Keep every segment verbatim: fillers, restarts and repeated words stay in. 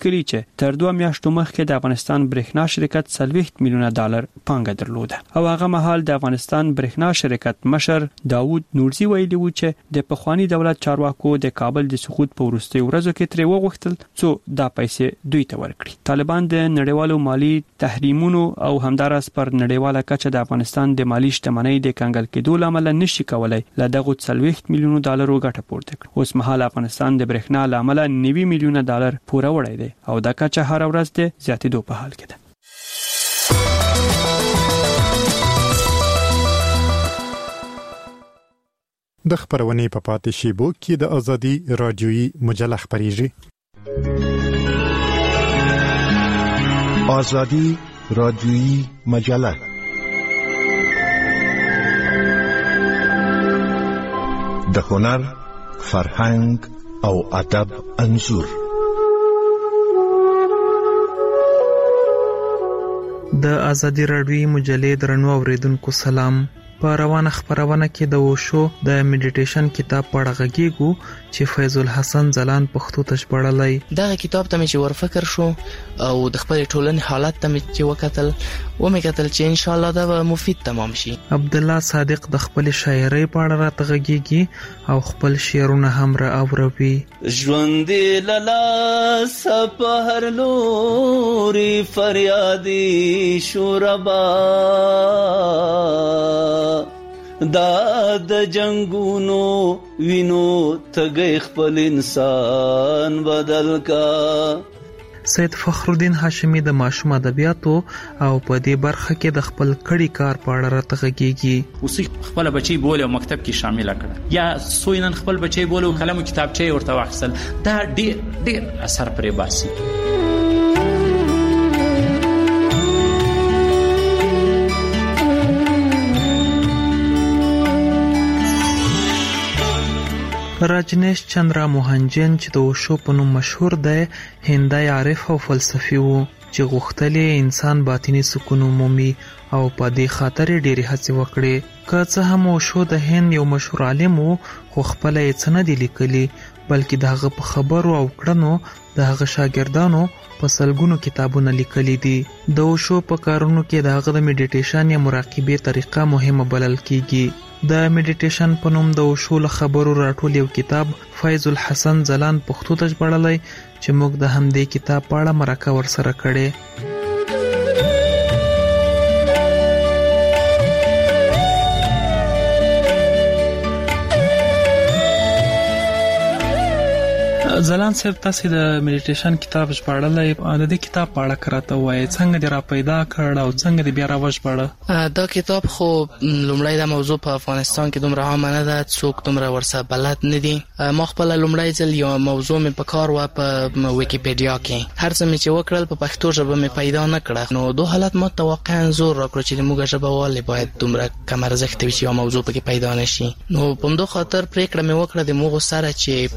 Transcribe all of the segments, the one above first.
لیکلي چې تر دوه میاشتو مخکې د افغانستان برېښنا شرکت څلوېښت میلیونه ډالر پانګه درلوده او هغه مهال د افغانستان برېښنا شرکت مشر داوود نورزي ویلي و چې د پخوانی دولت چارواکو د کابل د سقوط په وروستیو ورځو کې ترې وغوښتل څو دا پیسې دوی ته ورکړي. طالبان د نړیوالو مالی تحریمونو او همدارس پر نړیواله کچه د افغانستان د مالی شتمنۍ د کنګل کېدو لامل نشي کولای له دغه څلوېښت میلیونه ډالرو ګټه پورته کړي. اوس مهال افغانستان د برېښنا لامل نوي میلیونه ډالر پوره وړي دي او دا کچه هر ورځ د زیاتېدو په حال کې ده. د خبرونې په پاتې شیبو کې د ازادي رادیويي مجله خبريږي. ازادي رادیويي مجله د هنر، فرهنګ او ادب انځور. د ازادي رادیويي مجلې درنو اوریدونکو سلام. په روانه خبرونه کې د وشو د میډیټیشن کتاب په اړه غږیږو چې فیض الحسن زلان پښتو ته ژباړلی. دغه کتاب ته مې چې ورفکر شو او د خپل ټولنې حالت ته مې چې وکتل و مې کتل چې ان شاء الله دا به مفید تمام شي. عبد الله صادق د خپل شاعرۍ په اړه راته غږیږي او خپل شعرونه هم را اوروي. ژوند لالا سپهر لوري فریادي شوربا دا د جنگونو وینو تګي خپل انسان بدل کا. سید فخر الدین هاشمی د ماشوم ادبیاتو او په دې برخه کې د خپل کړي کار په اړه راته غږیږي. اوس خپل بچي بوله او مکتب کې شامل کړ یا سوینن خپل بچي بوله او قلم او کتابچه ورته واخیستل دا ډیر ډیر اثر پرې باسي. راجنیش چندرا موهنجن چې د وشو په نوم مشهور دی هندای عارف او فلسفي وو چې غوښتلې انسان باطنی سکون مومي او په دې خاطر ډېری هڅې وکړې. که څه هم وشو د هند یو مشهور عالم وو خو خپل یې څه نه دي لیکلي بلکې د هغه په خبرو او کړنو د هغه شاګردانو په سلګونو کتابونه لیکلي دي. د وشو په کارونو کې د هغه د میډیټیشن یا مراقبې طریقه مهمه بلل کیږي. د میډیټیشن په نوم د وشو له خبرو راټول یو کتاب فیض الحسن زلان پښتو ته ژباړلی چې موږ د همدې کتاب په اړه مرکه ورسره کړې. زلان صاحب تاسو د میډیټیشن کتاب ژباړلی د دې کتاب په اړه کراته وایي څنګه دې را پیدا کړ او څنګه دې بیا را وژباړه؟ دا کتاب خو لومړی دا موضوع په افغانستان کې دومره عامه نه ده، څوک دومره ورسره بلد نه دي. ما خپل لومړی ځل یو موضوع مې په کار و په ویکیپیډیا کې، هر څه مې چې وکړل په پښتو ژبه مې پیدا نه کړه. نو دوه حالت ما ته واقعا زور راکړو چې موږ ژبه والي باید دومره کم ارزښت وي چې یو موضوع پکې پیدا نشي. نو په همدې خاطر پریکړه مې وکړه د موږ سره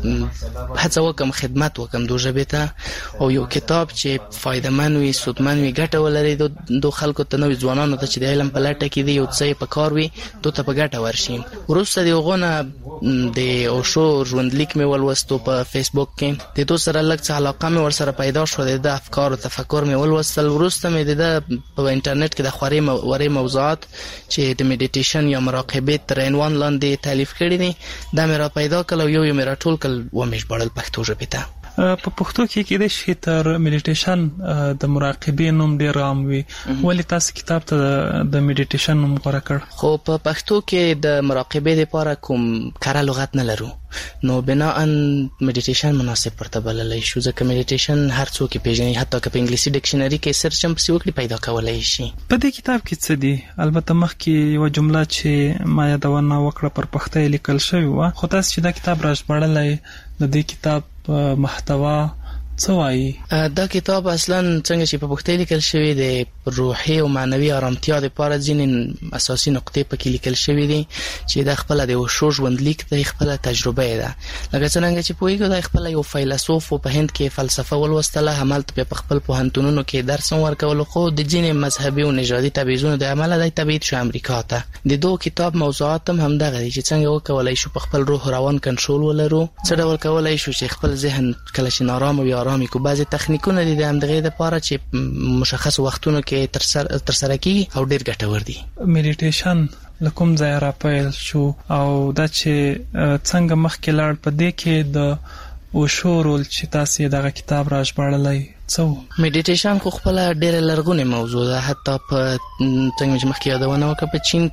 چې هڅه وکم خدمت وکم دو ژبې ته او یو کتاب چې فایدهمن وي، سودمن وي، ګټه ولري دو خلکو ته، نوې ځوانانو ته چې د علم په لټه کې دي یو څه په کار وي دو ته په ګټه ورشي. وروسته د هغو نه د اوشو ژوندلیک مې ولوستو په فیسبوک کې، د دو سره لږ څه علاقه مې ورسره پیدا شوه، د ده افکار او تفکر مې ولوستل. وروسته مې د ده په انټرنیټ کې د خورې وړې موضوعات چې د میډیټیشن یا مراقبې تر عنوان لاندې تالیف کړي دي دا مې را پیدا کړل او یو یو مې راټول کړل ومې ژباړل پښتو ژبې ته. په پښتو کې کېدای شي تر میډیټیشن د مراقبې نوم ډېر عام وي، ولې تاسو کتاب ته د میډیټیشن نوم غوره کړ؟ خو په پښتو کې د مراقبې لپاره کوم کره لغت نه لرو، نو بناءً میډیټیشن مناسب ورته بللی شو، ځکه میډیټیشن هر څوک پیژني، حتی که په انګلیسي ډکشنري کې سرچ هم پسې وکړي پیدا کولی شي. په دې کتاب کې څه دي؟ البته مخکې یوه جمله چې ما یادونه وکړه پر پښتو یې لیکل شوې وه، خو تاسو چې دا کتاب را ژباړلی د دې کتاب محتوا څه وایي؟ دا کتاب اصلا څنګه چې په پښتو لیکل شوی د روحي او معنوي آرامتیا لپاره ځینې اساسي نقطې پکې لیکل شوی دي چې د خپل د وشو ژوندلیک د خپل تجربه ده. لکه څنګه چې پوهیږو د خپل یو فیلسوف په هند کې فلسفه ولوستله، همالته په خپل پوهنتونونو کې درس ورکول، خو د ځینې مذهبي او نژادي تبعیضونو د عمله د تبعید شو امریکا ته. د دوه کتاب موضوعات هم همدغه دي چې څنګه وکولای شو په خپل روح روان کنټرول ولرو، څه ډول کولای شو چې خپل ذهن کله چې نارام وي آرامي کو. بعضې تخنیکونه دي د همدغې دپاره چې مشخص وختونو کې ترسره کېږي او ډېر ګټور دي. میډیټیشن له کوم ځایه راپیل شو او دا چې څنګه مخکې لاړ په دې کې د اوشو رول چې تاسې دغه کتاب راژباړلی څه و؟ میډیټیشن خو خپله ډېره لرغونې موضوع ده. حتی په څنګه چې مخکې یادونه وکړه په چین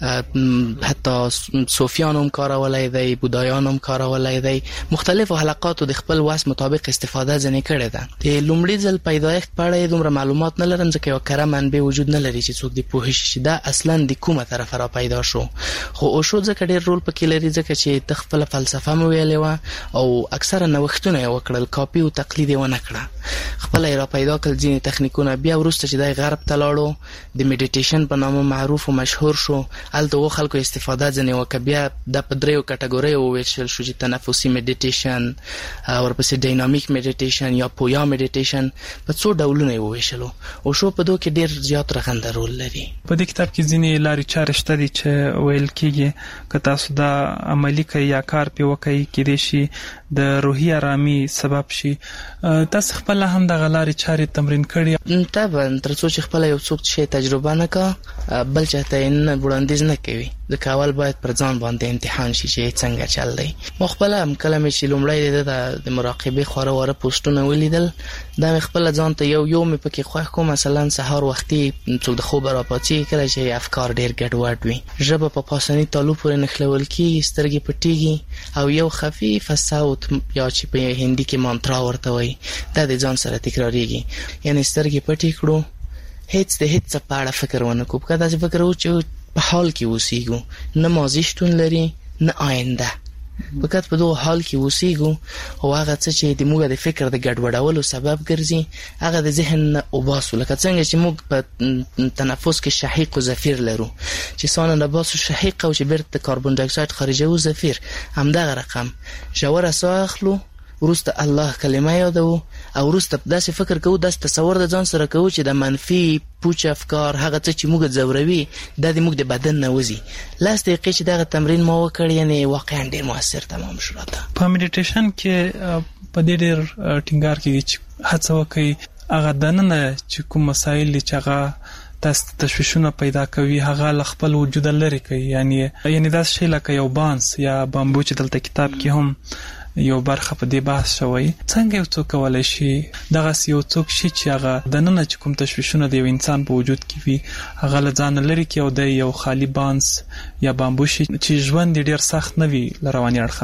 کې حتی صوفیانو هم کارولی دی، بودایانو هم کارولی دی. مختلفو حلقاتو د خپل وس مطابق استفاده ځینې کړې ده. د لومړي ځل پیدایښت په اړه یې دومره معلومات نه لرم ځکه یوه کره منبع وجود نه لري چې څوک دې پوه شي چې دا اصلا د کومه طرفه را پیدا شو. خو اوشو ځکه ډېر رول پکې لري ځکه چې د خپله فلسفه مې ویلې وه او اکثره نوښتونه یې وکړل، کاپي او تقلید یې ونه کړه. خپل را پیدا کړل ځینې تخنیکونه. بیا وروسته چې دای غرب ته لاړو د میډیټیشن په نامه معروف او مشهور شو. هلته و خلکو استفاده ځینې وکړه. بیا د په دریو کټګوریو وویشل شو چې تنفسي میډیټیشن، ورپسې ډاینامیک میډیټیشن یا پویا میډیټیشن، په څو ډولونه یې وویشلو. او شو په دو کې ډېر زیات رغنده رول لري. په دې کتاب کې ځینې لارې چارې شته دي چې ویل کېږي که تاسو دا عملي کوئ یا کار پې وکئ کېدای شي د روحي ارامي سبب شي. تاسو خپله هم دغه لارې چارې تمرین کړي؟ طبعا تر څو چې خپله یو څوک شی تجربه نه کا بل چاته یې نه وړاندیز نه کوي. ځکه اول باید پر ځان باندې امتحان شي چې څنګه چل دی. ما خپله هم کله مې چې لومړی د مراقبې خواره واره پوسټونه ولیدل دا مې خپله ځان ته یو یو مې پکې خوښ کړو. مثلا سهار وختي څوک د خوبه راپاڅېږي کله چې افکار ډېر ګډوډ وي، ژبه په پاسني تالو پورې نښلول کېږي، سترګې پټېږي او یو خفیفه صوت یا چې په هندي کې مانترا ورته وایي دا د ځان سره تکراریږي. یعنې سترګې پټې کړو، هیڅ د هیڅ څه په اړه فکر ونه کړو. که داسې فکر وو چې په حال کې اوسېږو، نه ماضي شتون لري نه آینده، فقط په دغه حال کې اوسېږو او هغه څه چې د موږ د فکر د ګډوډولو سبب ګرځي هغه د ذهن نه وباسو. لکه څنګه چې موږ په تنفس کې شهیق او زفیر لرو چې سانه نه باسو شهیق او چې بیرته کاربن ډای اکساید خارجوو زفیر، همدغه رقم ژوره ساه اخلو، وروسته الله کلمه یادو او وروسته داسې فکر کوو، داسې تصور د ځان سره کوو چې د منفي پوچ افکار هغه څه چې موږ ځوروي دا د موږ د بدن نه وځي. لاس دقیقې چې دغه تمرین ما وکړ یعنې واقعا ډېر مؤثر تمام شو راته. په میډیټیشن کې په دې ډېر ټینګار کېږي چې هڅه وکړئ هغه دننه چې کوم مسایل دي چې هغه تاسو تشویشونه پیدا کوي هغه له خپل وجود لرې کوي. یعنی یعنی دا شی لکه یو بانس یا بامبو چې دلته کتاب کې هم یو برخه په دې بحث شوی. څنګه یو څوک کولای شي دغه یو څوک شي چې هغه د نن چې کوم تشویشونه د یو انسان په وجود کې وي هغه له ځان لري کې او د یو خالی بانس یا بامبو شي چې ژوند ډیر سخت نه وي لرواني اړخه؟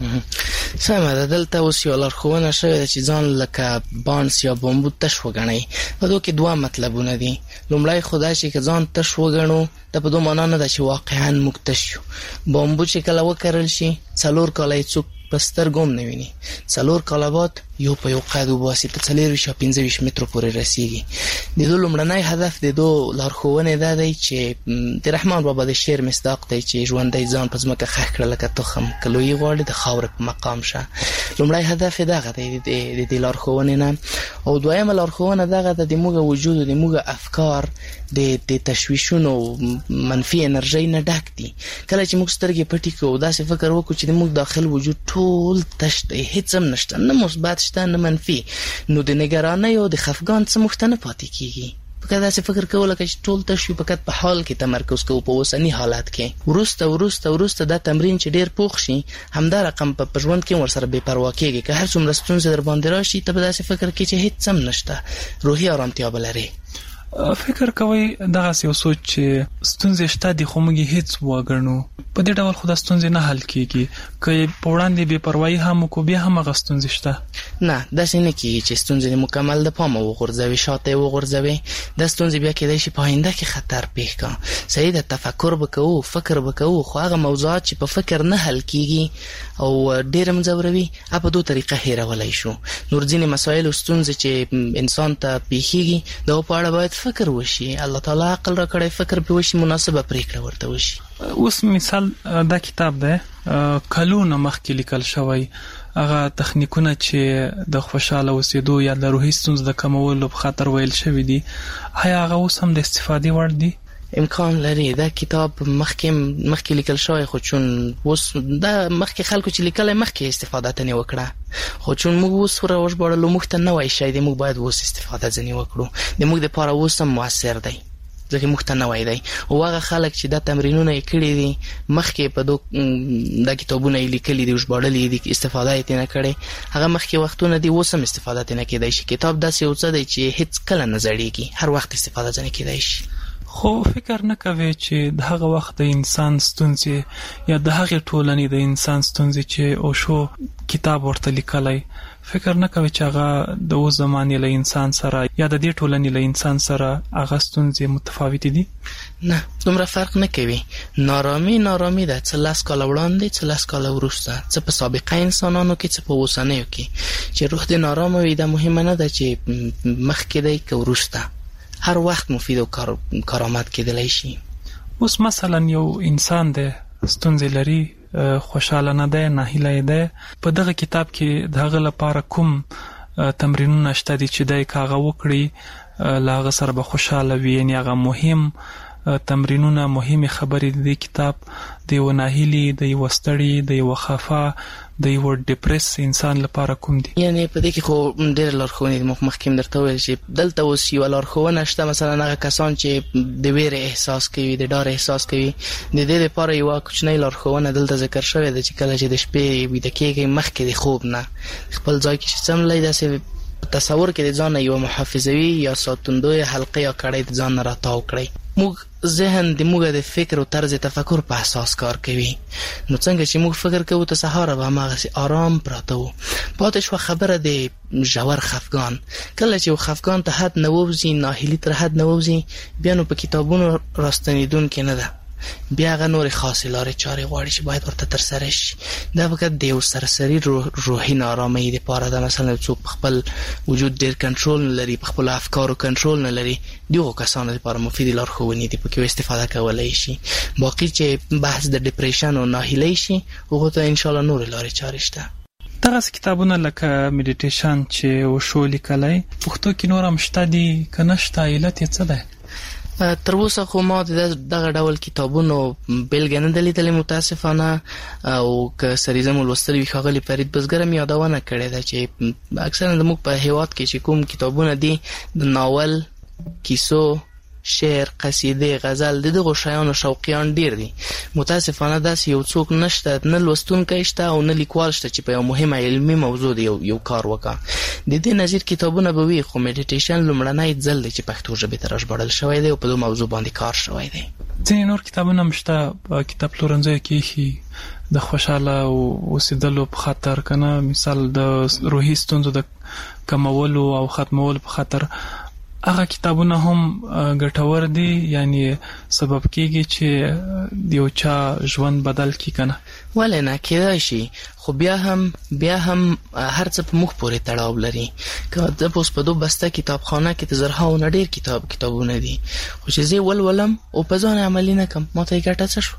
سمه ده. دلته اوس یو لارښوونه شوې ده چې ځان لکه بانس یا بامبو تش وګڼئ. په دو کې دوه مطلبونه دي. لومړی خو دا چې که ځان تش وګڼو دا په دو معنا نه ده چې واقعا موږ تش یو. بامبو چې کله وکرل شي څلور کاله یې څوک په سترګو هم نه ویني، څلور کاله بعد یو په یو قد وباسي تر څلېرویشت یا پنځه ویشت مترو پورې رسیږي. د دو لومړنی هدف د دو لارښوونې دا دی چې د رحمان بابا د شعر مصداق دی چې ژوندی ځان په ځمکه خښ کړه لکه تخم، که لویي غواړي د خاورې په مقام شه. لومړی هدف یې دغه دی د دې لارښوونې نه. او دویمه لارښوونه دغه ده د موږ وجود او د موږ افکار د تشویشونو منفي انرژۍ نه ډک دي. کله چې موږ سترګې پټې کړو داسې فکر وکړو چې د موږ داخل وجود ټول تش دی، هیڅ هم نشته، نه مثبت شته نه منفي، نو د نګرانۍ او د خفګان څه موږ ته نه پاتې کېږي. فقط داسې فکر کوو لکه چې ټول تش وي، فقط په حال کې تمرکز کوو، په اوسني حالت کې. وروسته وروسته وروسته دا تمرین چې ډېر پوخ شي همدا رقم په ژوند کې ورسره بې پروا کېږي. که هر څومره ستونزې در باندې راشي ته به داسې فکر کوې چې هیڅ هم نشته، روحي ارامتیا به لرې. فکر کوي دغه یو سوچ چې ستونزې شته دي خو موږ هیڅ وګڼو، په دې ډول خو دا ستونزې نه حل کېږي. که په وړاندې بې پروایي هم وکړو بیا هم هغه ستونزې شته. نه داسې نه کېږي چې ستونزې مکمل د پامه وغورځوي، شاته یې وغورځوي. دا ستونزې بیا کېدای شي په آینده کې خطر پېښ کړه. صحیح ده، تفکر به کوو، فکر به کوو، خو هغه موضوعات چې په فکر نه حل کېږي او ډېر هم ځوروي هغه په دو طریقه هېرولی شو. نور ځینې مسایل او ستونزې چې انسان ته پېښېږي د هغو په اړه باید فکر وشي، الله تعالی عقل را کړی، فکر پې وشي، مناسبه پرېکړه ورته وشي. اوس مثال دا کتاب دی کلونه مخکې لیکل شوی، هغه تخنیکونه چې د خوشاله اوسېدو یا د روحي ستونزو د کمولو په خاطر ویل شوي دي، آیا هغه اوس هم د استفادې وړ دي؟ امکان لري دا کتاب مخکې مخکې لیکل شوی خو چون اوس دا مخکې خلکو چې لیکل مخکې استفاده تنه وکړه خو چون موږ اوس ورور بړلو موږ ته نه وای شي د موږ باید اوس استفاده ځنی وکړو د موږ د لپاره اوس هم موثر دی ځکه موږ ته نه وای دی او هغه خلک چې دا تمرینونه یې کړی دي مخکې په دوه دا کتابونه یې لیکلي دي وژباړلي دي استفاده یې نه کړي هغه مخکې وختونه دي اوس هم استفاده تنه کېدای شي کتاب داسې یو څه دی چې هیڅ کله نه زړیږي هر وخت استفاده ځنه کېدای شي خو فکر نه کوي چې د هغه وخت د انسان ستونزې یا د هغه ټولنې د انسان ستونزې چې او شو کتاب ورته لیکلای فکر نه کوي چې هغه د اوس زمانې له انسان سره یا د دې ټولنې له انسان سره هغه ستونزې متفاوت دي نه دومره فرق نه کوي نارامي نارامي ده څه لاس کال وړاندې څه لاس کال وروسته څه په سابقه انسانانو کې څه په اوسنیو کې چې روح دې نارامه وي دا مهمه نه ده چې مخکې دی که وروسته هر وخت مفید او کار کارآمد کېدلی شي اوس مثلا یو انسان دی ستونزې لري خوشاله نه دی ناهیلی دی په دغه کتاب کې د هغه لپاره کوم تمرینونه شته دي چې دی که هغه وکړي له هغه سره به خوشاله وي یعنې هغه مهم تمرینونه مهمې خبرې د دې کتاب د یو ناهیلي د یو ستړي د یو خفه د یو ډیپریس انسان لپاره کوم دي یعنی په دې کې خو ډېر لارښوونې دي مخکې درته وویل چې دلته اوس یوه لارښوونه شته مثلا هغه کسان چې د ویرې احساس کوي د ډار احساس کوي د دې لپاره یوه کوچنۍ لارښوونه دلته ذکر شوې ده چې کله چې د شپې ویده کېږئ مخکې د خوب نه خپل ځای کې چې څملی داسې تصور کې د ځان یو محافظوي یا ساتندوی حلقه یا کړۍ د ځان راتاو کړئ موږ ذهن د موږ د فکر او طرز تفکر په اساس کار کوي نو څنګه چې موږ فکر کوو ته سهار به هماغسې آرام پراته وو پاتې شوه خبره د ژور خفګان کله چې یو خفګان ته حد نه ووځي ناهیلي تر حد نه ووځي بیا نو په کتابونو راستنېدونکې نه ده بیا هغه نورې خاصې لارې چارې غواړي چې باید ورته ترسره شي دا فقط د یو سرسري روحي نارامۍ دپاره ده مثلا څوک په خپل وجود ډېر کنټرول نه لري په خپلو افکارو کنټرول نه لري دغو کسانو دپاره مفیدې لارښوونې دي پکې استفاده کولی شي باقي چې بحث د ډپریشن او ناهیلۍ شي هغو ته انشاءالله نورې لارې چارې شته دغسې کتابونه لکه میډیټیشن چې وشو لیکلی پښتو کې نور هم شته دي که نه شته علت یې څه دی تر اوسه خو ما د دغه ډول کتابونو بېلګه نه ده لیدلې متاسفانه او که سریزه مو لوستلي وي ښاغلي فرید بزګر هم یادونه کړې ده چې اکثرا زموږ په هېواد کې چې کوم کتابونه دي د ناول کیسو شعر قصیده غزل د دغو شیانو شوقیان ډیر دي متاسفانه داسې یو څوک نشته نه لوستونکی شته او نه لیکوال شته چې په یو مهمه علمي موضوع د یو, یو کار وکړه د دې نظیر کتابونه به وي خو میډیټیشن لومړنی ځل دی چې پښتو ژبې ته راژباړل شوی دی او په دغه موضوع باندې کار شوی دی ځینې نور کتابونه هم شته په کتاب پلورنځیو کې ایښي د خوشحاله اوسېدلو په خاطر که نه مثال د روحي ستونزو د کمولو او ختمولو په خاطر هغه کتابونه هم ګټور دي یعنی سبب کېږي چې د یو چا ژوند بدل کړي که نه ولې نه کېدای شي خو بیا هم بیا هم هر څه په موږ پورې تړاو لري که زه په اوس په دو بسته کتابخانه کې د زرهاو نه ډېر کتاب کتابونه دي خو چې زه ولولم او په ځان عملي نه کړم ما ته یې ګټه څه شوه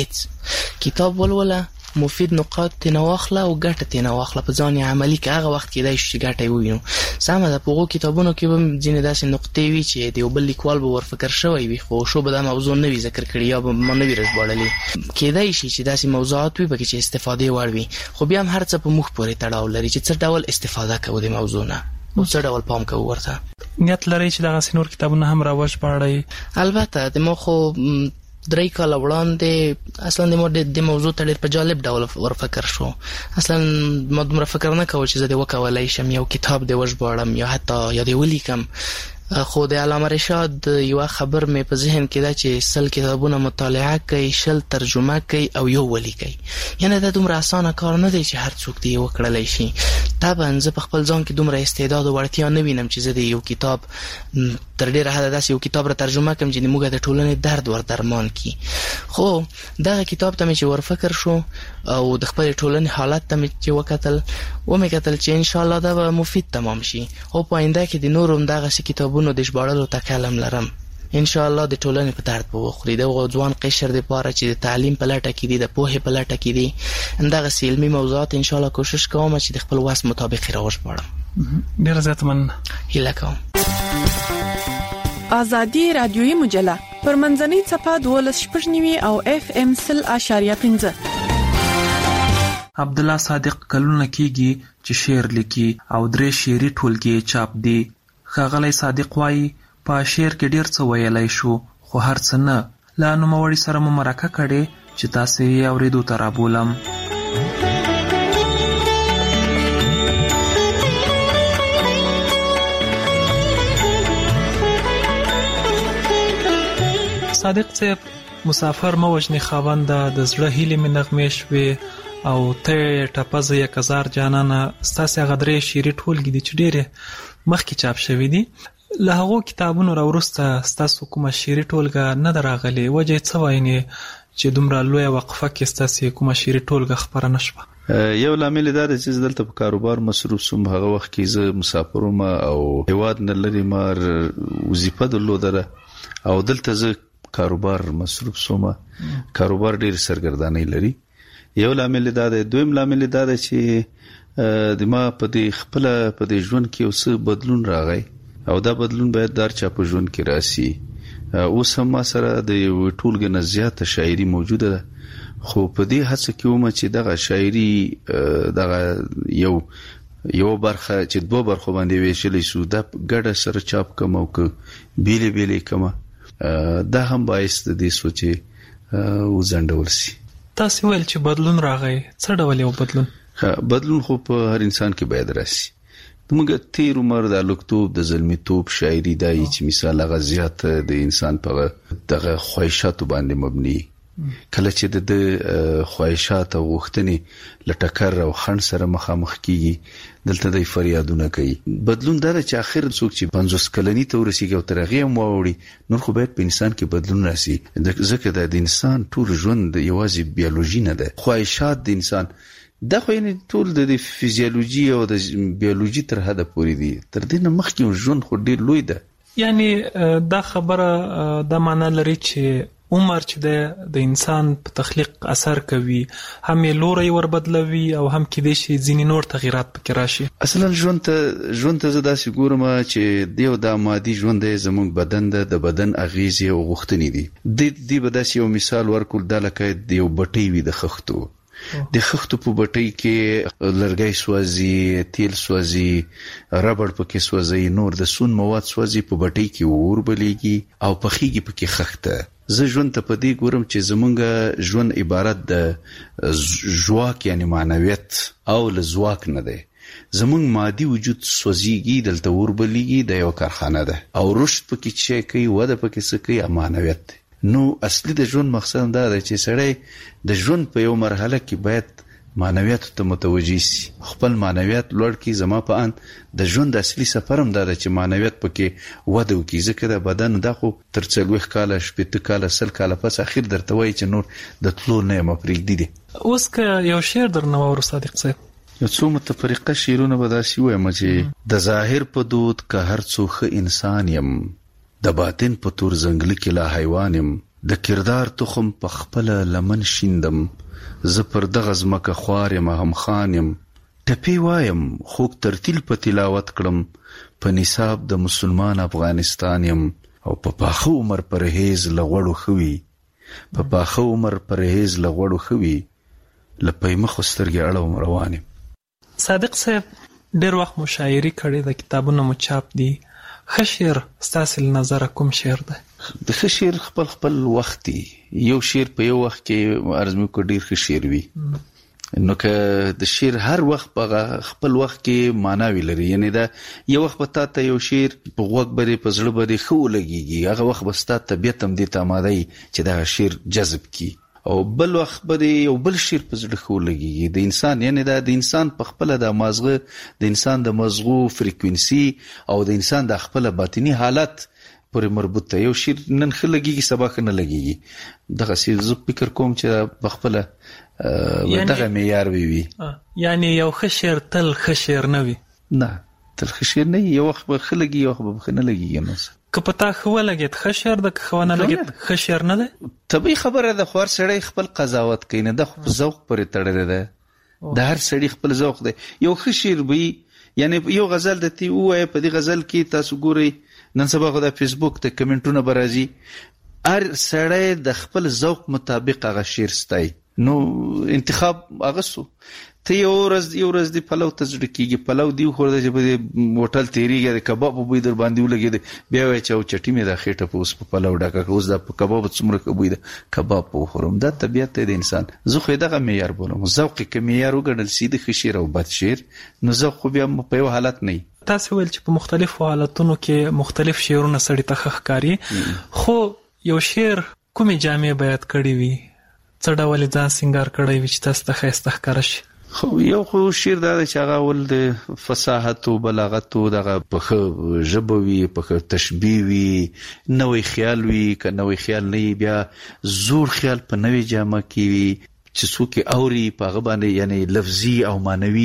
هېڅ کتاب ولوله مفید نقاط تینا واخله او ګټه تینا واخله په ځان عملي کې هغه وخت کېدای شي چې ګټه یې ووینو سمه ده په هغو کتابونو کې به ځینې داسې نقطې وي چې د یو بل لیکوال به ورفکر شوی وي خو شو به دا موضوع نه وي ذکر کړي یا به ما نه وي راژباړلي کېدای شي چې داسې موضوعات وي پکې چې استفادې وړ وي خو بیا هم هر څه په موږ پورې تړاو لري چې څه ډول استفاده کوو د موضوع نه او څه ډول پام کوو ورته نیت لرئ چې دغسې نور کتابونه هم راوژباړئ البته د ما خو درې کاله وړاندې اصلا د ما د موضوع ته ډېر په جالب ډول ورفکر شو اصلا ما دومره فکر نه کول چې زه دې وکولی شم یو کتاب دې وژباړم یا حتی یا دې ولیکم خو د علامه رشاد یوه خبر مې په ذهن کې ده چې سل کتابونه مطالعه کوي شل ترجمه کوي او یو ولیکي یعنې دا دومره اسانه کار نه دی چې هر څوک دې وکړلی شي طبعا زه په خپل ځان کې دومره استعداد او وړتیا نه وینم چې زه د یو کتاب تر ډېره حده داسې یو کتاب را ترجمه کړم چې موږ د ټولنې درد ور درمان کړي خو دغه کتاب ته مې چې ورفکر شو او د خپلې ټولنې حالت ته مې چې وکتل ومې کتل چې انشاءالله دا به مفید تمام شي او په آینده کې د نورو هم دغسې کتابونو د ژباړلو تکل هم لرم انشاءالله د ټولنې په درد به وخوري دغه ځوان قشر دپاره چې د تعلیم په لټه کې دي د پوهې په لټه کې دي همدغسې علمي موضوعات انشاءالله کوشش کوم چې د خپل وس مطابق یې راوژباړم ډېره زیاته مننه هیله کوم آزادي رادیویی مجله پر منځنۍ صفه دولس شپږ نیوي او اف ام سل اشاریه پنځه. عبد الله صادق کلونه کیږي چې شعر لیکي او درې شعري ټولګې چاپ دي. ښاغلی صادق وایي په شعر کې ډیر څه ویلی شو خو هر څه نه. له نوموړي سره مو مرکه کړې چې تاسې یې اورېدو ته رابولم. صادق صاحب مسافر مو وجنې خاونده د زړه هیلې مې نغمې شوې او ته ټپزه یک هزار جانانه ستاسې هغه درې شعري ټولګې دي چې ډېرې مخکې چاپ شوي دي. له هغو کتابونو راوروسته ستاسو کومه شعري ټولګه نه ده راغلې؟ وجه یې څه وایي چې دومره لویه وقفه کې ستاسې کومه شعري ټولګه خپره نه شوه؟ یو لامل دا دی چې دلته په کاروبار مصروف سوم. هغه وخت کې زه مسافر وم او هیواد نه لرې ما وظیفه درلوده او دلته زه کاروبار مصروف سوم. کاروبار ډېر سرګردانۍ لري. یو لامل دا دی. دویم لامل دا دی چې د ما په دې خپل په دې ژوند کې اوس بدلون راغی او دا بدلون باید دار چا په ژوند کې راسي. اوس هم ما سره د ټولګه نه زیاته شاعري موجوده ده خو په دې هڅه کې ومه چې دغه شاعري دغه یو یو برخه چې دوه برخو باندې ویشلې شو دا ګډه سره چاپ کوم او که بیلې بیلې کوم دا هم باعث د دې سوچې وزندول شي. تاسو ویل چې بدلون راغی. څه ډول یو بدلون؟ بدلون خو په هر انسان کې باید راشي. موږ تیر عمر د لوکتوب د ظلمیتوب شاعري دای چې مثال هغه زیات د انسان په دغه خواهشاتو باندې مبني. کله چې د خواهشات او غوښتنې لټکر او خنډ سره مخامخ کیږي دلته د فریادونه کوي. بدلون دا چې اخر څوک چې پنځوس کلنی ته ورسیږي او تر هغه هم واوړي نور خو باید په انسان کې بدلون راسي. ځکه د انسان ټول ژوند یوازې بیولوژي نه ده. خواهشات د انسان دا خو یې ټول د فزیولوژي او د بیولوژي تر حده پورې دي. تر دې نه مخکې ژوند خو ډیر لوی ده. یعنی دا خبره دا معنی لري چې عمر چې د انسان په تخلیق اثر کوي هم یې لوري ور بدلوي او هم کې د شي ځینې نور تغیرات پکې راشي. اصلا ژوند ته ژوند ته زدا سي ګورم چې دیو د مادي ژوند زموږ بدن د بدن اغیزې او غوښتنې دي. د دې بداسي یو مثال ورکول د لکه دیو بټي وي د خښتو د خښتو په بټۍ کې لرګي سوځي، تیل سوځي، ربړ پکې سوځي، نور د سون مواد سوځي، په بټۍ کې اور بلیږي او پخېږي پکې خښته. زه ژوند ته په دې ګورم چې زمونږ ژوند عبارت د ژواک یعنی معنویت او له ځواک نه دی. زمونږ مادي وجود سوځيږي، دلته اور بلیږي، د یو کارخانه ده او رشد پکې چې کوي وده پکې څه کوي معنویت دی. نو اصلي د ژوند مقصد دا دی چې سړی د ژوند په یو مرحله کې باید معنویت ته متوجي شي، خپل معنویت لوړ کړي. زما په ان د ژوند اصلي سفر هم دا دی چې معنویت پکې وده وکړي. ځکه د بدن دا خو تر څلوېښت کاله شپېته کاله سل کاله پس اخر درته وایي چې نور د تلو نه یم پرېږدي دي. اوس که یو شعر درنه واورو صادق صاحب، یو څو متفرقه شعرونه به داسې ووایم چې د ظاهر په دود که هر څو ښه انسان یم، د باطن په تور زنګله کې لا حیوان یم، د کردار تخم په خپله لمن شیندم، زه پر دغه ځمکه خوار یم هم خان یم، ټپې وایم خوږ ترتیل په تلاوت کړم، په نصاب د مسلمان افغانستان یم، او په پاخه عمر پرهیز له غوړو ښه وي، په پاخه عمر پرهیز له غوړو ښه وي، له پیمخو سترګې اړوم روان یم. صادق صاحب ډېر وخت مشاعري کړې، د کتابونو مو چاپ دي. ښه شعر ستاسې له نظره کوم شعر دی؟ د ښه شعر خپل خپل وخت دی. یو شعر په یو وخت کې عرض مې وکړ ډېر ښه شعر وي، نو که د شعر هر وخت په خپل وخت کې معناوي لري. یعنی دا یو وخت به تا ته یو شعر په غوږ باندې په زړه باندې ښه ولګېږي، هغه وخت به ستا طبیعت هم دې ته آماده وي چې دا شعر جذب کړي، او بل وخت به یو بل شعر په زړه ښه ولګېږي. د انسان یعنی دا د انسان په خپله د مازغه د انسان د مزغو فریکوینسي او د انسان د خپل باطني حالت پورې مربوط دی. یو شعر نن ښه لګېږي سبا ښه نه لګېږي. دغسې زه فکر کوم چې په خپله دغه معیار وي. یعنی یو ښه شعر تل ښه شعر نه وي؟ نه، تل ښه شعر نه وي. یو وخت به ښه لګي، یو وخت به ښه نه لګېږي. نو که په تا ښه ولګېد ښه شعر ده، که ښه ونه لګېد ښه شعر نه دی؟ طبیعي خبره ده، خو هر سړی خپل قضاوت کوي، نه ده خو په ذوق پورې تړلی ده. د هر سړي خپل ذوق دی. یو ښه شعر وي، یعنی یو غزل درته ووایه، په دې غزل کې تاسو ګورئ نن سبا خو د فیسبوک ته کمنټونه به راځي، هر سړی د خپل ذوق مطابق هغه شعر ستای. نو انتخاب هغه سو ته یو ورځ یو ورځ دی پلو ته زړه کېږي، پلو دی وخوړه چې په هوټل تېرېږي د کباب په بوی در باندې ولګېد، بیا وایي چې او چټي مې دا خېټه په اوس په پلو ډکه کړه، اوس دا په کباب څومره ښه بوی ده، کباب په وخورم. دا طبیعت دی د انسان. زه خو یې دغه معیار بولم. ذوق یې که معیار وګڼل سي د ښه شعر او بد شعر، نو ذوق خو بیا په یو حالت نه وي. تاسو ویل چې په مختلفو حالتونو کې مختلف شعرونه سړي ته ښه ښکاري، خو یو شعر کومې جامې بیان کړې وي، څه ډول ځان سینګار کړی وي چې تاسو ته ښایسته ښکاره شي؟ خو یو خو شعر دا دی چې هغه ول د فصاحت او بلاغت او دغه په ښه ژبه وي، په ښه تشبیه وي، نوی خیال وي. که نوی خیال نه وي بیا زوړ خیال په نوې جامه کې وي چې څوک یې اوري په هغه باندې یعنی لفظي او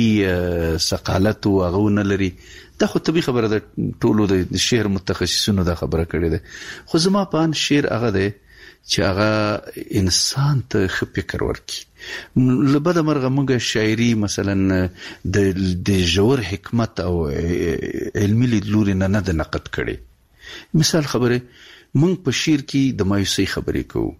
معنوي ثقالت او هغه نه لري. دا خو طبیعي خبره ده، ټولو د شعر متخصصینو دا خبره کړې ده. خو زما په ان شعر هغه دی چې هغه انسان ته ښه فکر ورکړي. له بده مرغه موږ شاعري مثلا د د ژور حکمت او علمي لیدلوري نه نه د نقد کړي. مثال خبره موږ په شعر کې د مایوسۍ خبرې کوو.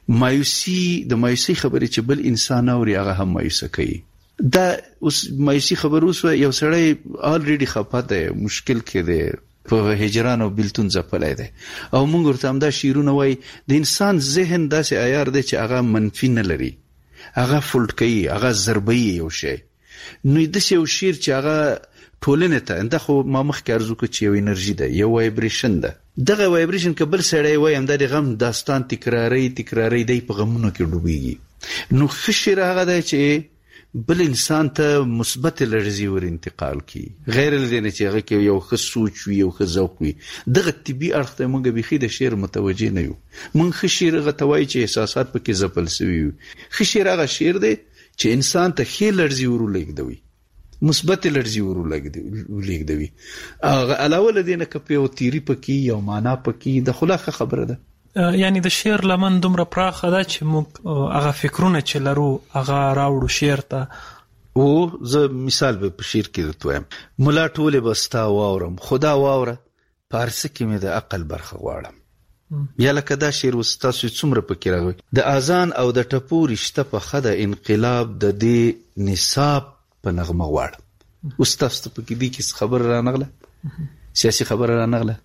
مایوسي د مایوسۍ خبرې چې بل انسان اوري هغه هم مایوسه کوي. دا اوس مایوسي خبر اوس یو سړی آلریډي خفه دی، مشکل کې دی، په هجران او بیلتون ځپلی دی، او موږ ورته همدا شعرونه وایي. د انسان ذهن داسې عیار دی چې هغه منفي نه لري، هغه فولټ کوي، هغه ضربوي یو شی. نو داسې یو شعر چې هغه ټولنې ته، دا خو ما مخکې عرض وکړه چې یو انرژي ده، یو وایبریشن ده. دغه وایبریشن که بل سړی وایي همدا د غم داستان تکراري تکراري دی په غمونو کې ډوبېږي. نو ښه شعر هغه دی چې بل انسان ته مثبت لړزي ور انتقال کی، غیر له نه چې هغه کې یو ښه سوچ وي، یو ښه ذوق وي. دغه طبي اړخ ته موږ بيخي د شعر متوجه نه یو. موږ ښه شعر هغه ته وایي چې احساسات پکې ځپل سوي وي. ښه شعر هغه شعر دی چې انسان ته ښې لړزي ور ولګدوي، مثبت لړزي ور ولګدوي. هغه علاوه له دې نه که یو تیری پکې یو معنا پکې د خلاصه خبره ده. یعنی د شعر لمن دومره پراخه ده چې موږ هغه فکرونه چې لرو هغه راوړو شعر ته. او زه مثال به په شعر کې درته وایم. ملا ټولې به ستا واورم، خدا واوره پارسه کې مې د عقل برخه غواړم. یا لکه دا شعر اوس تاسو څومره پکې راغلی، د اذان او د ټپو رشته په ښه ده، انقلاب د دې نصاب په نغمه غواړم. اوس تاسو ته پکې دې کې خبره رانغله، سیاسي خبره رانغله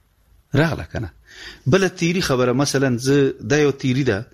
راغله که نه. بله تیری خبره مثلا زه دا یو تیری ده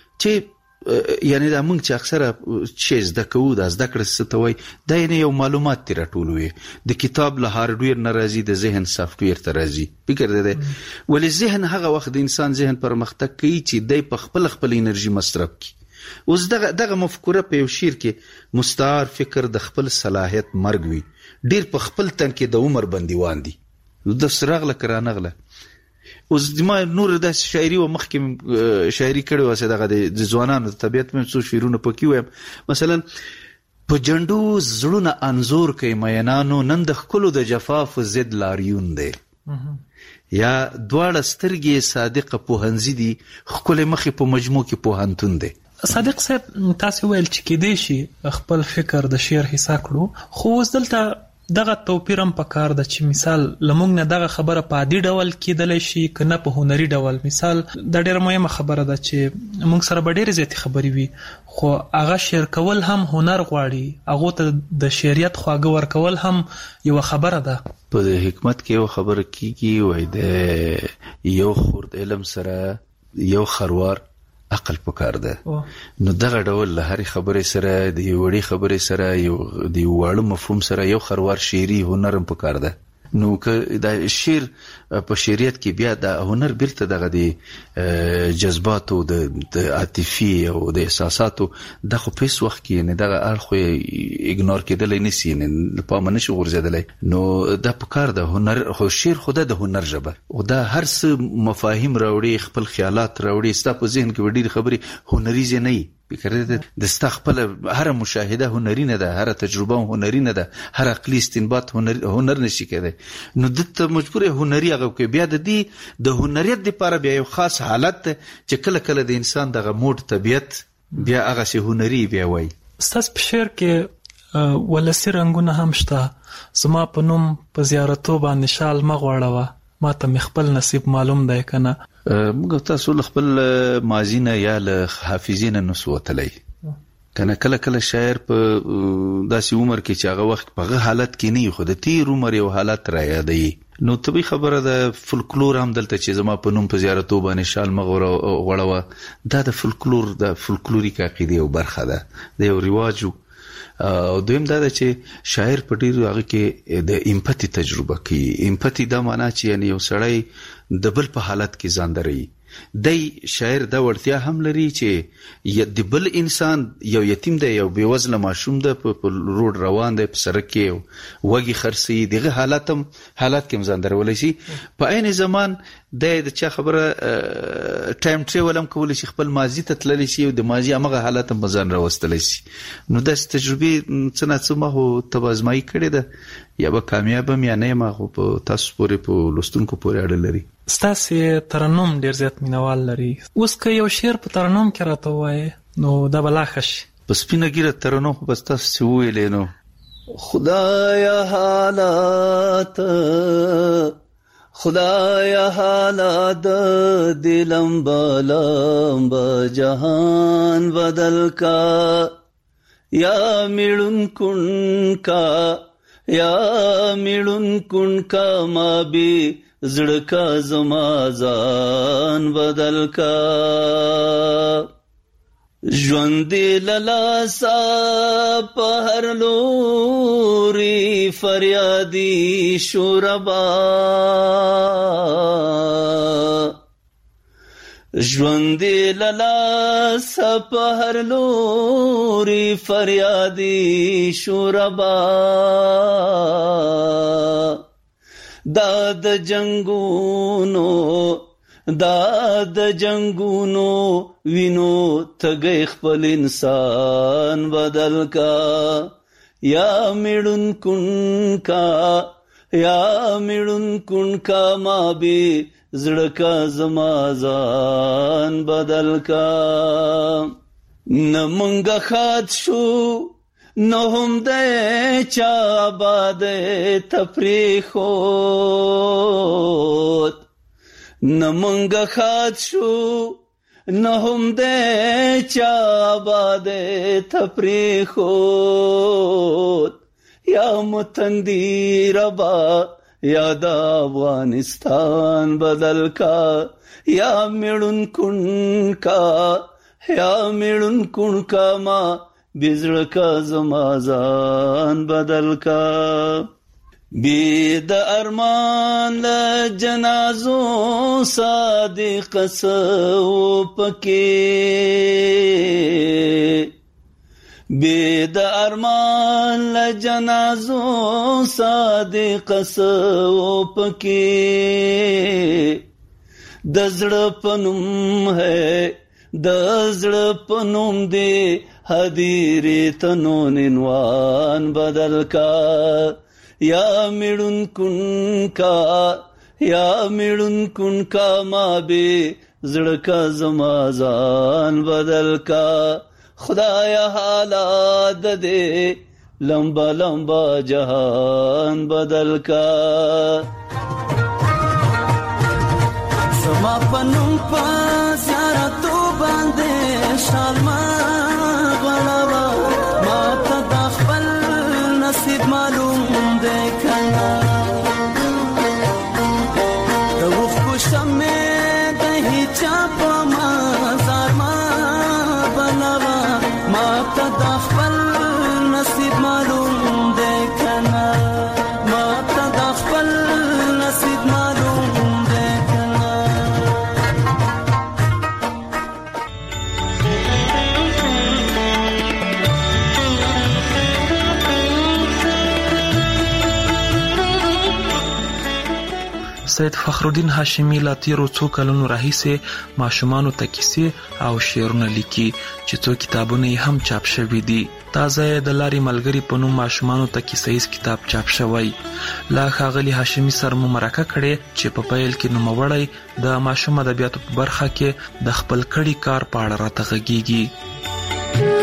چې یعنی دا موږ چې اکثره چې زده کوو، دا زده کړه څه ته وایي، دا یعنی یو معلومات ترې راټولوي. د کتاب له هارډویر نه راځي، د ذهن سافټویر ته راځي. فکر دی دی ولې ذهن هغه وخت د انسان ذهن پرمختګ کوي چې دی په خپل خپل انرژي مصرف کړي. اوس دغه دغه مفکوره په یو شعر کې مستعار فکر د خپل صلاحیت مرګ وي، ډیر په خپل تن کې د عمر بندیوان دي. د سراغله کرانغله اوس ما نور د شاعري او مخکې شاعري کړي واسه دغه د ځوانانو د طبيعت مې څو شعرونه پکې وایم. مثلا په جندو زړونه انزور کوي مینانو، نن د خلکو د جفاف ضد لاریون دی. یا دواړه سترګې صادقه پوهنځي دي، خپل مخې په مجموع کې پوهنتون دی. صادق صاحب تاسو ویل چې کېدې شي خپل فکر د شعر حصہ کړو، خو اوس دلته دغه توپیر هم پکار ده چې مثال لمونږ نه دغه خبره په عادي ډول کېدلی شي که نه په هنري ډول. مثال دا ډېره مهمه خبره ده چې موږ سره به ډېرې زیاتې خبرې وي، خو هغه شعر کول هم هنر غواړي، هغو ته د شعریت خواږه ورکول هم یوه خبره ده. په حکمت کې یو خبره کېږي، وایي د یو خورد علم سره یو خروار عقل پکار ده. نو دغه ډول له هرې خبرې سره د یو وړې خبرې سره یو د یو واړه مفهوم سره یو خروار شعري هنر هم پکار ده. نو که دا شعر په شعریت کې بیا د هنر بیرته دغه د جذباتو د عاطفي او د احساساتو د خو په وخت کې نه دغه اړخ ایګنور کېدلی نشي، نه پامه نشي غورځېدلی. نو دا پکار ده هنر، خو شعر خو د هنر ژبه او دا هر څه مفاهیم راوړي، خپل خیالات راوړي. ستا په ذهن کې ډېرې خبرې هنریزې نه وي، فکر د ستا خپل هر مشاهده هنري نه ده، هر تجربه هنري نه ده، هر عقلي استنباط هنر هنر نشي کېدی. نو دته مجبور هنري هغه کې بیا د دې د هنریت لپاره بیا یو خاص حالت چې کله کله د انسان دغه موډ طبيعت بیا هغه سي هنري بیا وای. ستاسو په شعر کې ولسی رنگونه هم شته. زما په نوم په زیارتو باندې شال مغوړوه، ما ته خپل نصیب معلوم دی کنه. موږ تاسو خپل ماضی نه یا له حافظین نه نسوتلی کنه. کله کله شاعر په داسې عمر کې چې هغه وخت په هغه حالت کې نه خو د تیر عمر یو حالت را یادوي. نو طبي خبره ده فولکلور هم دلته چې زما په نوم په زیارتو باندې شال مغور غړوه دا د فولکلور د فولکلوریک عقیده یو برخه ده د یو رواجو. او دویم دا ده چې شاعر په ډیر هغه کې د امپاتی تجربه کوي. امپاتی دا معنی چې یعنی یو سړی د بل په حالت کې ځان دري. دی شاعر دا ورتیا هم لري چې د بل انسان یو یتیم دی یو بیوزله ماشوم دی په روډ روان دی په سړک کې وږي خرسي دغه حالت هم حالت کې ځان درولای شي. په عین زمان د چا خبره ټایم ټریول هم کولای شي خپل ماضی ته تللی شي او د ماضی هغه حالت هم ځان راوستلی شي. نو د تجربې څه نه څه ما هو تبازمایي کړې ده یا به کامیاب هم یا نه ما خو په تاسو پورې په لوستونکو پورې اړه لري. ستاسې ترنم ډیر زیات مینوال لري. اوس که یو شعر په ترنم کې راته ووایې نو دا به لا ښه شي. په سپینه ګیره ترنم خو بس تاسو چې وویلې نو خدایا حالات خدایا حالات دلم بلم بجهان بدل کا یا میړون کن کا یا میړون کن کا ما بی زړه کا زما ځان بدل کا ژوند للا سا په هر لوري فریادي شوربا ژوند للا سا په هر لوري فریادي شوربا دا د جنگونو دا د جنگونو وینو تګي خپل انسان بدل کا یا میړون کن کا یا میړون کن کا ما بي زړه کا زما ځان بدل کا. نمنګ خات شو نو هم د چا باد تفریخ خود نمنګ خات شو نو هم د چا باد تفریخ خود یا متندی ربا یا د افغانستان بدل کا یا میړون کن کا یا میړون کن کا ما بزړه کا زما ځان بدل کا. بید ارمان ل جنازو صادق سو پکې بید ارمان ل جنازو صادق سو پکې د زړه پنوم ہے د زړه پنوم دی حدیری تنون عنوان بدل کا یا میړون کن کا یا میړون کن کا ما بي زړه کا زما ځان بدل کا خدایا حالات دې لمبا لمبا جهان بدل کا سما پنوم پا زیارتو باندې شالما نصیب معلوم دی کنه د وخت شمه د هیچا په مزار ما بنوا ما ته د خپل نصیب معلوم دی کنه ما ته د خپل نصیب معلوم دی کنه. سید فخرالدین هاشمی لا تیرو څو کلونو راهیسې ماشومانو ته کیسې او شعرونه لیکي چې څو کتابونه یې هم چاپ شوي دي. تازه د لارې ملګري په نوم ماشومانو ته کیسهیز کتاب چاپ شوی. لا ښاغلي هاشمي سره مو مرکه کړې چې په پیل کې نوموړی د ماشوم ادبیاتو په برخه کې د خپل کړي کار په اړه راته غږیږي.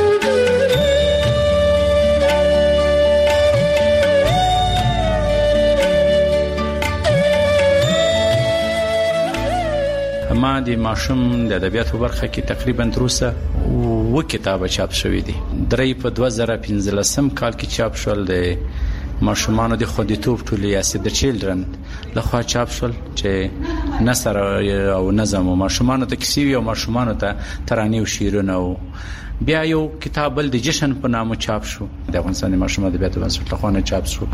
ما د ماشوم د ادبیاتو برخه کې تقریبا تر اوسه و کتابه چاپ شوې دي. درې په دوه زره پنځلسم کال کې چاپ شول د ماشومانو د خوندیتوب ټولې یا سیو د چیلډرن لخوا چاپ شول چې نثر او نظم او ماشومانو ته کیسې او ماشومانو ته ترانې او شعرونه او بیا یو کتاب بل د جشن په نامه چاپ شو د افغانستان د ماشومان ادبیاتو بنسټ لخوا نه چاپ شو.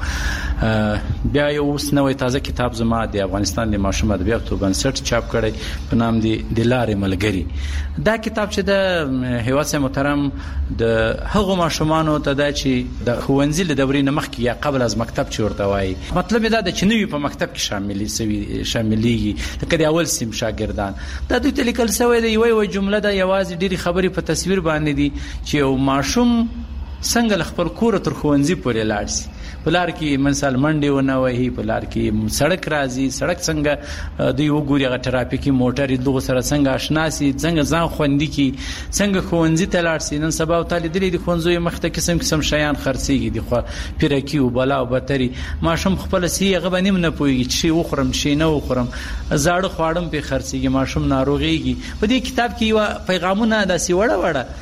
بیا یو اوس نوې تازه کتاب زما د افغانستان د ماشومان ادبیاتو بنسټ چاپ کړی په نام دی د لارې ملګری. دا کتاب چې د هیواد محترم د هغو ماشومانو ته دا چې د ښوونځي له دورې نه مخکې یا قبل از مکتب چې ورته وایي مطلب دا د چې نوی په مکتب کې شاملي سوي شاملېږي لکه د اول سیم شاګردان دا دوی ته لیکل شوی دی یوه یوه جمله ده یوازې ډېرې خبرې په تصویر باندې دي چې یو ماشوم څنګه خپل کور تر ښوونځي پورې لاړ شي. په لار کې مثال منډې ونه وهي په لار کې سړک راځي سړک څنګه دوی وګوري هغه ټرافیکي موټر دغه سره څنګه آشنا شي څنګه ځان خوندي کی څنګه ښوونځي ته لاړ شي. نن سبا او تعالی د ښوونځي مخ ته قسم قسم شیان خرڅيږي دي خو پیرکی او بلا او بتري ماشوم خپل سي هغه باندې نه پويږي چې وخورم شي نه وخورم زاړه خواړم په خرڅيږي ماشوم ناروغيږي. په دې کتاب کې یو پیغامونه داسې وړه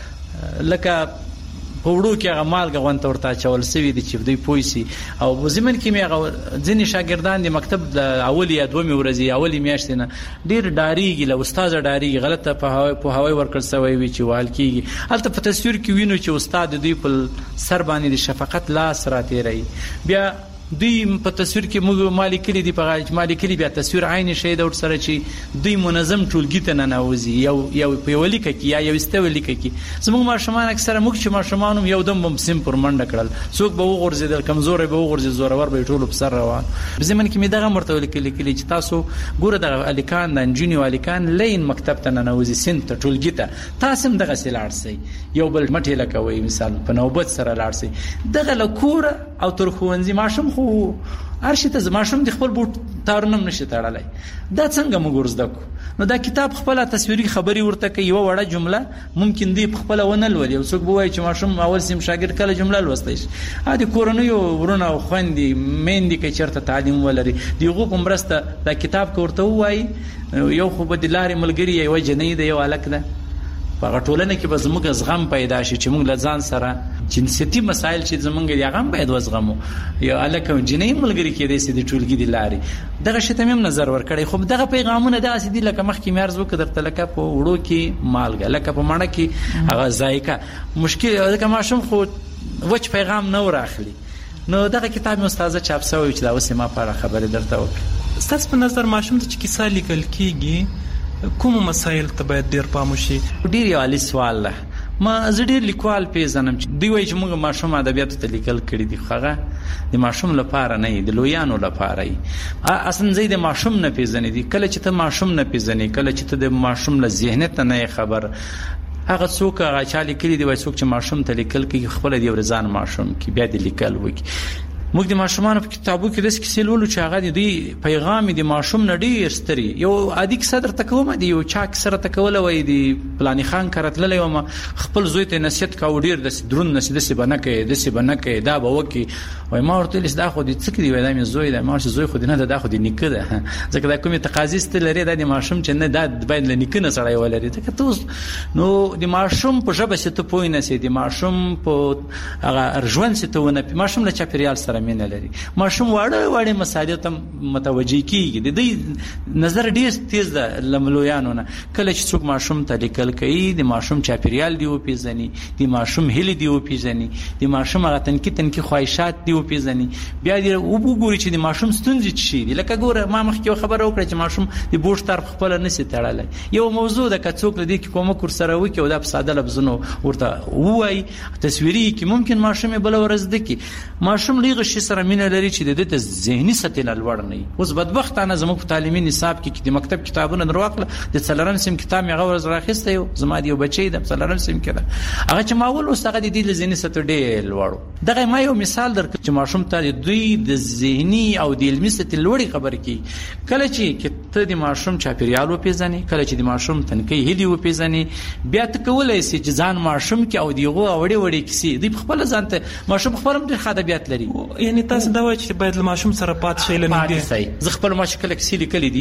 وړه لکه په وړو کې هغه مالګه غونته ورته اچول سوي دي چې دوی پوه شي. او په ضمن کې مې هغه ځینې شاګردان د مکتب د اولې یا دومې ورځې اولې میاشتې نه ډېر ډارېږي له استاده ډارېږي غلطه پوهاوی ورکړل سوی وي چې وهل کېږي. هلته په تصویر کې وینو چې استاد دوی په سر باندې د شفقت لاس راتېروي. بیا دوی په تصویر کې موږ مالی کلی دی په مالی کلی بیا تصویر عین شی د ور سره چې دوی منظم ټولګي ته نه نوځي یو یو په ولیک کې یا یو استولیک کې زموږ ماشومان اکثره موږ چې ماشومان یو دم بم سیم پر منډه کړل څوک به وغورځیدل کمزوري به وغورځي زورور به ټول په سر روان. زمون کې می دغه مرتبه لیکلي کلی چې تاسو ګوره د الیکان د انجینی الیکان لین مکتب ته نه نوځي سین ته ټولګي ته تاسو هم دغه سیلار سي یو بل مټه لکوي مثال په نوبت سره لاړ سي دغه لکور او تر خوونځي ماشوم خو ارشته زماشم د خپل بوت تارنم نشي تړلای دا څنګه موږ ورزدکو. نو دا کتاب خپل تصویري خبري ورته کوي یو وړه جمله ممکن دی خپل ونل ولې او څوک بوای چې ماشوم اول سیم شاګرد کله جمله لوستای شي ا دې کورونیو ورونه او خوندې مېندې کې چرته تعلیم ولري دیغه کومرسته دا کتاب کوړته وای یو خو به د لارې ملګری یو جنې دی یو الک ده په ټولنه کې به زموږ زغم پیدا شي چې موږ له ځان سره جنسيتي مسایل چې زمونږ دی هغه باید وزغمو یو الکه جنې ملګری کې دې سې د ټولګي دی لارې دغه شته مم نظر ور کړی خو دغه پیغامونه د اسدي لکه مخ کې مرز وکړ درته لکه په وړو کې مالګه لکه په مړه کې هغه ذایقه مشکل لکه ماشوم خو وچ پیغام نه ورخلی. نو دغه کتاب مې استاد چاپ شوی چې دا اوس ما په خبره درته وکړم. ستاسو په نظر ماشوم ته چې کیسه لیکل کیږي کوم مسایل ته باید ډیر پام وشي؟ ډیر یو عالی سوال ده. ما زه ډیر لیکوال پیژنم چې دوی وایي چې موږ ماشوم ادبیات ته لیکل کړي دي خو د ماشوم لپاره نه د لویانو لپاره ای اصلا زه د ماشوم نه پیژنې دي. کله چې ته ماشوم نه پیژنې کله چې ته د ماشوم له ذهنیت نه خبر هغه څوک هغه چا لیکلي دی وای څوک چې ماشوم ته لیکل کوي خپل دی ورزان ماشوم کې بیا د لیکل وکي. موږ د ماشومان په کتابو کې د کیسې لولو چې هغه دی پیغام دی ماشوم نه ډیر ستري یو عادي صدر تکوم دی یو چا سره تکول وای دی پلاني خان کرتل یو ما خپل زوی ته نصیحت کا ډیر د درون نصیحت سي بنه کې د سي بنه کې دا به وکي وای ما ورته لس دا خو دې څه کړی وای دا مې زوی دا ما زوی خو دې نه دا خو دې نیکه ده ځکه دا کومه تقاضی ست لري د ماشوم چې نه دا باید لنیکه نه سړی ولري ځکه ته نو د ماشوم په ژبه ست پوی نه سي د ماشوم په هغه ارجوان ست ونه ماشوم له چاپیریال سره مینه لري. ماشوم واړه واړه مسایل ته متوجي کیږي د دې نظر ډیر تیز ده لملویانو نه. کله چې څوک ماشوم ته لیکل کوي د ماشوم چاپیریال دی او پیژني د ماشوم هلي دی او پیژني د ماشوم هغه تنکی تنکی خواهشات دی او پیژني بیا دی او وګوري چې د ماشوم ستونزې چی دي لکه ګوره ما مخکې خبره وکړه چې ماشوم د بوش طرف خپل نسی تړلای یو موضوع د کڅوک لدی کې کومه کور سره وکي او د ساده لفظونو ورته وای تصویري کې ممکن ماشوم بل ورځ دکی ماشوم لیغه شي سره مینه لري چې د دې ذهني سطح نه لوړ نه اوس بدبختانه زموږ په تعلیمي نصاب کې د مکتب کتابونه دروغله د څلورم سیم کتاب مې غوړ راخسته یو زما دی بچی د څلورم سیم کې ده هغه چې ماول اوس هغه د دې ذهني سطح ډېر لوړ دغه ما یو مثال درکړم چې ماشوم ته دوی د ذهني او د علمي سطح لوړی خبر کی کله چې ته د ماشوم چاپیریال و پیژنې کله چې د ماشوم تنکي هلي و پیژنې بیا ته کولای شي چې ځان ماشوم کې او دیغه وړي وړي کیسې دی خپل ځان ته ماشوم خپل د ادبیات لري یعنی تاسو دا وایي چې باید له ماشوم سره پات شي لنه دي زه خپل ماشوم کله کیسې لیکلې دي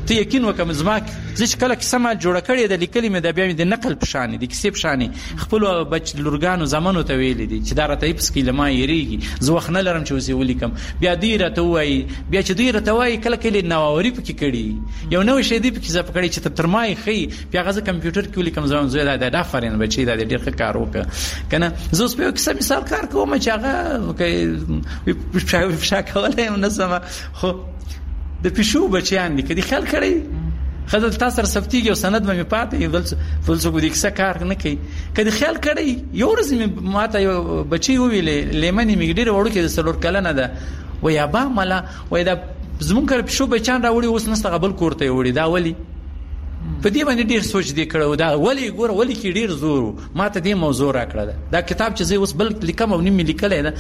ته یقین وکم زما زه چې کله کیسه ما جوړه کړې ده لیکلې مې د بیا مې د نقل په شانې د کیسې په شانې خپلو بچ لورګانو زامنو ته ویلې دي چې دا راته هېڅ کې له ما یېرېږي زه وخت نه لرم چې اوس یې ولیکم. بیا دوی راته ووایي بیا چې دوی راته وایي کله کله نواوري پکې کړي یو نوی شی دی پکې اضافه کړی چې ته تر ما یې ښیي بیا هغه زه کمپیوټر کې ولیکم زما زوی دا د افرین بچي دا ډېر ښه کار وکړه که نه. زه اوس په یو کیسه مثال کار کوم چې هغه فشا کولی یم نه سمه خو د پیشو بچیان دي که دې خیال کړی ښه دلته تا سره ثبتېږي او سند به مې پاتې وي بل څوک به دې کیسه کار نه کوي. که دې خیال کړی یو ورځ مې ما ته یو بچی وویلې لیمنې مې ډېره وړوکې د څلور کلنه ده وایي ابا ملا وایي دا زمونږ کره پیشو بچیان راوړي اوس نسته هغه بل کور ته یې وړي دا ولې په دې باندې ډېر سوچ دې کړی دا ولې ګوره ولې کې ډېر زور ما ته دې موضوع راکړه ده دا کتاب چې زه اوس بل لیکم او نیم مې لیکلی ده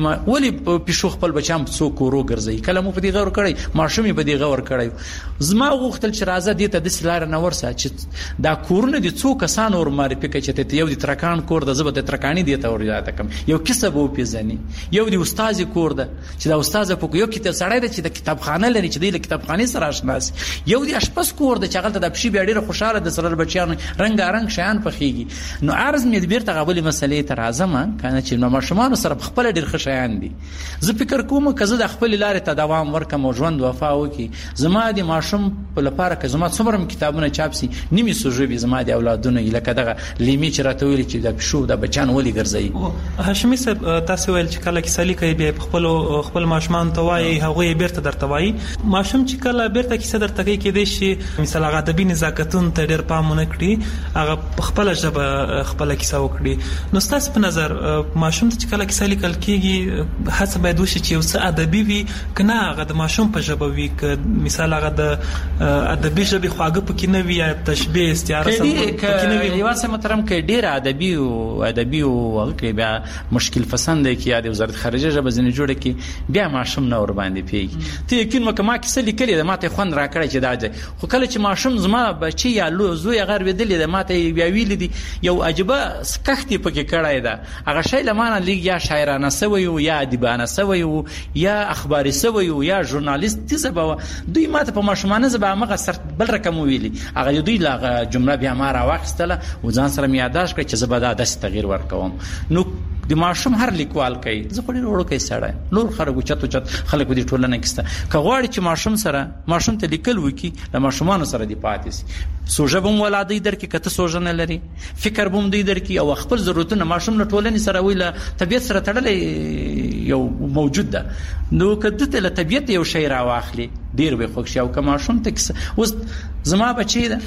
ولې پیشو خپل بچیان په څو کورو ګرځوي کله مو په دې غور کړی ماشوم یې په دې غور کړی زما غوښتل چې راځه دې ته داسې لاره نه ورسه چې دا کورونه دي څو کسان ور معرفي کړي چې ته یو د ترکان کور ده زه به د ترکاني دې ته ور یاده کړم یو کیسه به وپېژني یو د استازي کور ده چې دا استازه په یو کتاب سړی ده چې د کتابخانه لري چې دی له کتابخانې سره اشنا سي یو د اشپز کور ده چې هغلته د پښې بیا ډېره خوشحاله د سره بچیانو رنګارنګ شیان پخېږي. نو عرض مې بیرته هغه بلې مسلې ته راځم که نه چې نو ماشومانو سره په خپله ډېر ښه شیان دي. زه فکر کوم که زه د خپلې لارې ته دوام ورکړم او ژوند وفا وکړي زما د ماشوم په لپاره که زما څومره م کتابونه چاپ سي نیمې سوژه وي زما د اولادونو لکه دغه لیمې چې راته ویلي چې د پیشو د بچیان ولې ګرځوي. هاشمي صاحب تاسې ویل چې کله کیسه لیکئ بیا په خپلو خپل ماشومانو ته وایي هغوی یې بیرته درته وایي ماشوم چې کله بیرته کیسه درته کوي کیدای شي مثال هغه ادبي نزاکتونو ته ډېر پام ونه کړي هغه په خپله ژبه خپله کیسه وکړي. نو ستاسې په نظر ماشوم ته چې کله کیسه لیکل کېږي هڅه باید وشي چې یو څه ادبي وي که نه هغه د ماشوم په ژبه وي که مثال هغه د ادبي ژبې خواږه پکې نه وي یا تشبیه استعاره پکې نه وي. یوه څه محترم که ډېره ادبي او ادبي او هغه کړي بیا مشکل پسنده کړي یا د وزارت خارجه ژبه ځینې جوړه کړي بیا ماشوم نه ورباندې پوهېږي. ته یقین وکړه ما کیسه لیکلې ده ما ته یې خوند راکړی چې دا دی خو کله چې ماشوم زما بچي یا زوی هغه لوېدلې ده ما ته یې بیا ویلي دي یو عجیبه کښت یې پکې کړی ده هغه شی له ما نه لږ یا شاعرانه سوی و یا ادیبانه سوی و یا اخباري سوی و یا ژورنالیستي ژبه وه دوی ما ته په ماشومانه ژبه همغه سر بل رقم وویلي هغه دوی له هغه جمله بیا ما راواخیستله و ځان سره مې یاداشت کړی چې زه به دا داسې تغییر ورکوم. نو د ماشوم هر لیکوال کوي زه خو ډېر وړوکی سړی نور خلک اوچت اوچت خلک په دې ټولنه کې شته که غواړي چې ماشوم سره ماشوم ته لیکل وکړي له ماشومانو سره دې پاتې سي سوژه به هم ولا دوی درکړي که ته سوژه نه لري فکر به هم دوی درکړي او خپل ضرورتونه ماشوم له ټولنې سره وایي له طبیعت سره تړلی یو موجود ده. نو که ده ته له طبیعت یو شی راواخلي ډېر به یې خوښ شي او که ماشوم ته کیسه اوس زما بچی ده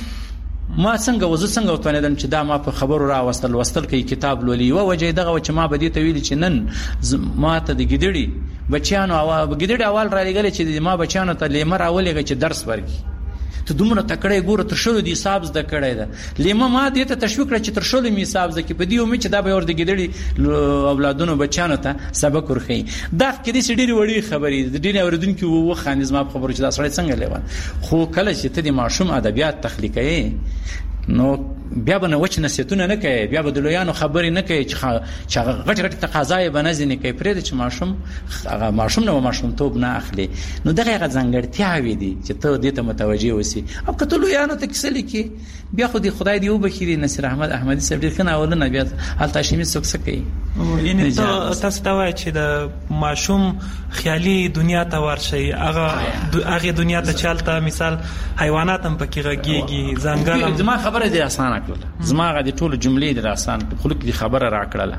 ما څنګه وزه څنګه وتوانېدم چې دا ما په خبرو راوستل وستل کوي کتاب لولي یوه وجه یې دغه وه چې ما به دې ته ویلي چې نن ما ته د ګیدړي بچیانو ګیدړي اول را لېږلی چې ما بچیانو ته لیمه راولېږه چې درس ورکړي ته دومره تکړی ګوره تر شلو دې حساب زده کړی ده لیمه ما دې ته تشویق کړه چې تر شلو مې حساب زده کړي په دې امید چې دا به ور د ګیدړي اولادونو بچیانو ته سبق ورښیي. دا کېدای شي ډېرې وړې خبرې د ډېرې اورېدونکي وخاندي زما په خبرو چې دا سړی څنګه لیوان خو کله چې ته د ماشوم ادبیات تخلیقوي نو بیا به نه وچ نصیحتونه نه کوي بیا به د لویانو خبرې نه کوي چې هغه غټ غټ تقاضا یې به نه ځینې کوي پرېږده چې ماشوم هغه ماشوم نه به ماشومتوب نه اخلي. نو دغه هغه ځانګړتیاوې دي چې ته دې ته متوجه اوسې او که ته لویانو ته کیسه لیکي بیا خو دې خدای دې وبخي نصیر احمد احمدي صاحب ډېر ښه ناولونه بیا هلته هاشمي څوک څه کوي یعنې تاسو ته وایئ چې د ماشوم خیالي دنیا ته ورشئ هغې دنیا ته چې هلته مثال حیوانات هم پکې غږېږي ځنګل زما خبره دې اسانه کړله زما هغه د ټولو جملې دې اسانه کړه خو لږ دې خبره راکړله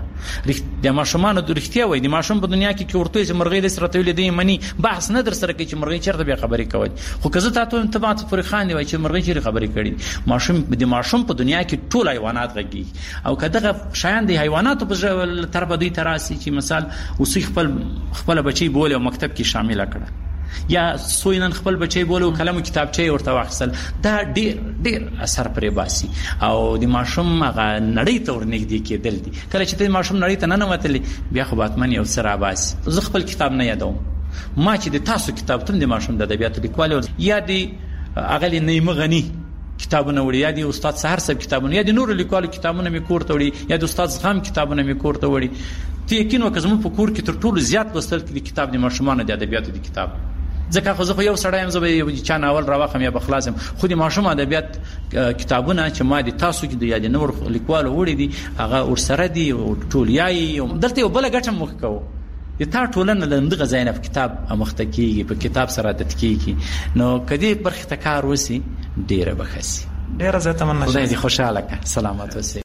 د ماشومانو رښتیا وایي د ماشوم په دنیا کې که ورته وایي چې مرغۍ داسې راته ویلې دی مني بحث نه در سره کوي چې مرغۍ چېرته بیا خبرې کوي خو که زه تا ته وایم ته ماته پورې خاندې وایي چې مرغۍ چېرې خبرې کړي ماشوم د ماشوم په دنیا کې ټول حیوانات غږېږي او که دغه شیان د حیواناتو په طرفه دوی ته راسي چې مثال اوسې خپل خپله بچی بولې او مکتب کې شامله کړه یا سوی نن خپل بچی بوله او قلم او کتابچه یې ورته واخیستل دا ډېر ډېر اثر پرې باسي او د ماشوم هغه نړۍ ته ورنږدې کېدل دي. کله چې ته د ماشوم نړۍ ته ننوتلې بیا خو باتمن یو څه راباسي. زه خپل کتاب نه یادوم ما چې د تاسو کتابتون د ماشوم د ادبیاتو لیکوال یا د اغلې نعیمه غني کتابونه وړي یا د استاد سحر صاحب کتابونه یا د نورو لیکوالو کتابونه مې کور ته وړي یا د استاد زغم کتابونه مې کور ته وړي. ته یقین وکړه زموږ په کور کې تر ټولو زیات لوستل کړي کتاب د ماشومانو د ادبیاتو د کتاب ځکه خو زه خو یو سړی یم، زه به یو چا ناول راواخلم یا به خلاص یم، خو د ماشوم ادبیات کتابونه چې ما د تاسو کې د یا د نور لیکوالو وړي دي هغه ورسره دي ټول یایي. دلته یو بله ګټه موږ کوو، د تا ټولنه له همدغه ځای نه په کتاب اموخته کېږي، په کتاب سره عادت کېږي، نو که دې برخې ته کار وسي ډېره به ښه سي. ډېره زیاته مننه. خدای دې خوشحاله کړه. سلامت اوسئ.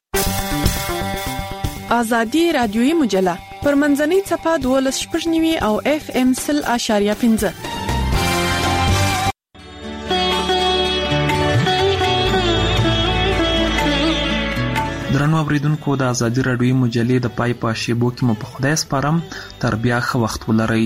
آزادي رادیویي مجله پر منځنۍ څپه دولس شپږ نوي او اف ام سل اشاریه پنځه. درنو اوریدونکو، د آزادي رادیویي مجلې د پای په شیبو کې مو په خدای سپارم. تر بیا ښه وخت ولرئ.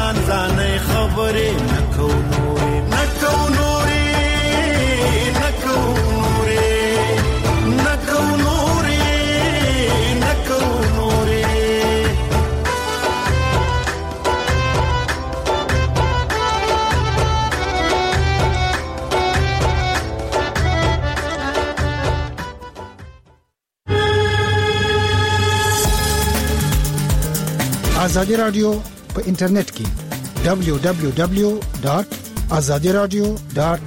خبره نکو نوري نکو نوري نکو ازادي رادیو په انټرنیټ کې دبلیو دبلیو دبلیو ډاټ ازادي رادیو ډاټ